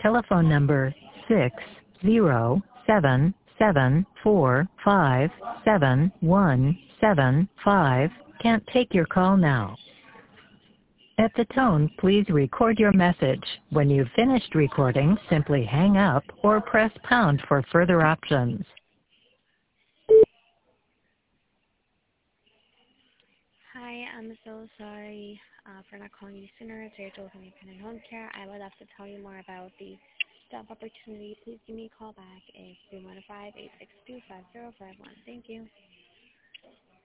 telephone number 60774577175 can't take your call now. At the tone, please record your message. When you've finished recording, simply hang up or press pound for further options. Hi, I'm so sorry for not calling you sooner. It's your adult independent home care. I would love to tell you more about the job opportunity. Please give me a call back at 315-862-5051. Thank you.